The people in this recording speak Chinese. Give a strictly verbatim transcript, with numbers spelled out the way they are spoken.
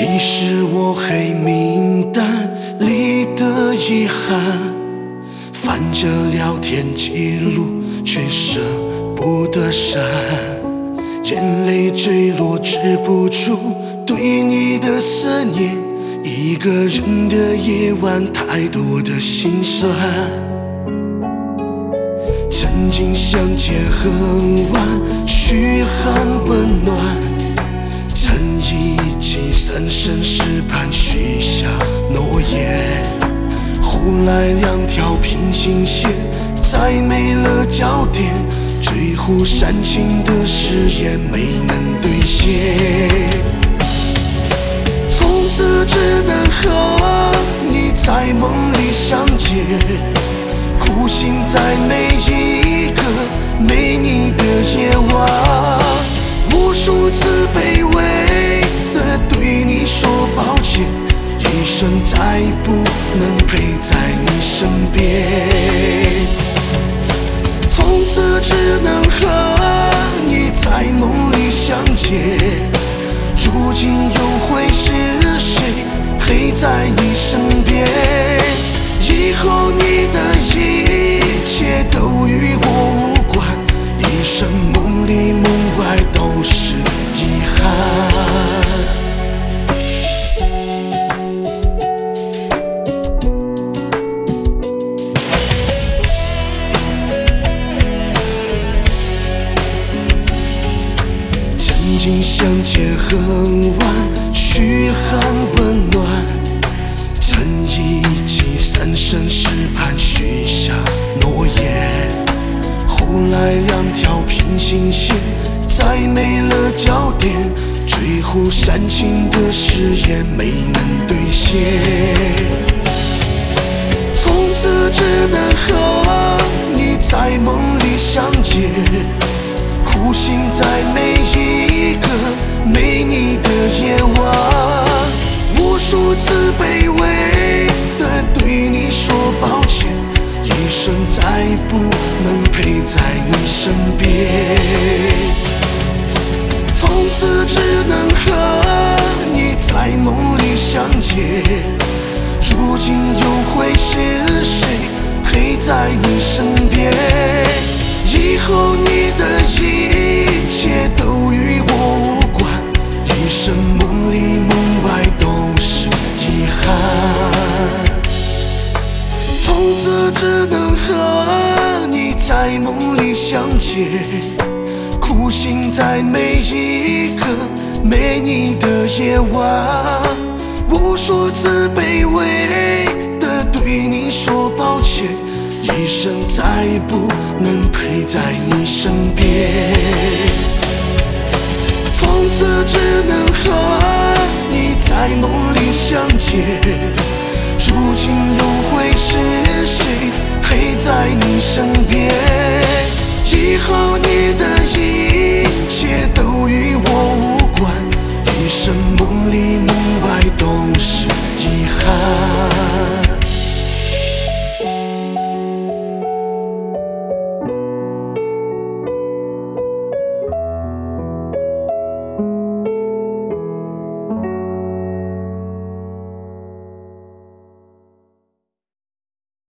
你是我黑名单里的遗憾，翻着聊天记录却舍不得删，眼泪坠落止不住对你的思念，一个人的夜晚太多的心酸。曾经相见恨晚，嘘寒问暖，曾一起三生石畔许下诺言，后来两条平行线再没了交点，追呼煽情的誓言没能兑现，从此只能和你在梦里相见，苦心在每一个没你的夜晚，无数次卑微的对你说抱歉，一生再不能陪在你身边，从此只能和你在梦里相见，如今又会是谁陪在你身边？以后你的一切都与我无关，一生梦里梦外都是遗憾。曾经相见恨晚，嘘寒问暖，曾一起三生石畔许下诺言，后来两条平行线再没了交点，追呼煽情的誓言没能兑现，从此只能和你在梦里相见，苦心在每一个没你的夜晚，无数次卑微的对你说抱歉，一生再不能陪在你身边，从此只能和你在梦里相见，如今又会是谁陪在你身边？以后你的一切都与我无关，一生梦里梦外都是遗憾，从此只能和你在梦里相见，苦心在每一个没你的夜晚，无数次卑微的对你说抱歉，一生再不能陪在你身边，从此只能和你在梦里相见，如今又会是谁陪在你身边？以后你的一切都与我无关，一生梦里梦外都是遗憾。